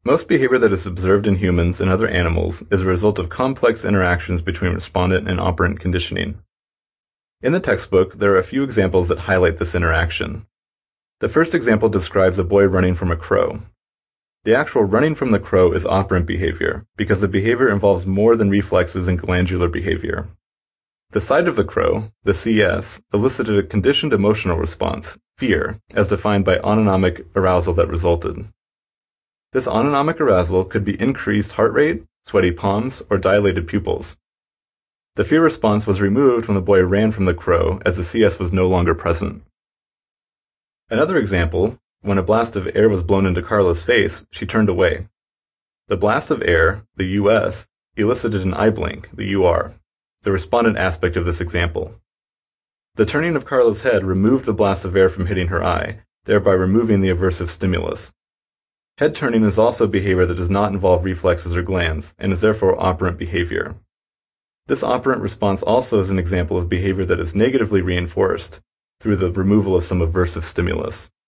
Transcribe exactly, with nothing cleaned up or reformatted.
Most behavior that is observed in humans and other animals is a result of complex interactions between respondent and operant conditioning. In the textbook, there are a few examples that highlight this interaction. The first example describes a boy running from a crow. The actual running from the crow is operant behavior, because the behavior involves more than reflexes and glandular behavior. The sight of the crow, the C S, elicited a conditioned emotional response, fear, as defined by autonomic arousal that resulted. This autonomic arousal could be increased heart rate, sweaty palms, or dilated pupils. The fear response was removed when the boy ran from the crow, as the C S was no longer present. Another example, when a blast of air was blown into Carla's face, she turned away. The blast of air, the U S, elicited an eye blink, the U R, the respondent aspect of this example. The turning of Carla's head removed the blast of air from hitting her eye, thereby removing the aversive stimulus. Head turning is also behavior that does not involve reflexes or glands, and is therefore operant behavior. This operant response also is an example of behavior that is negatively reinforced through the removal of some aversive stimulus.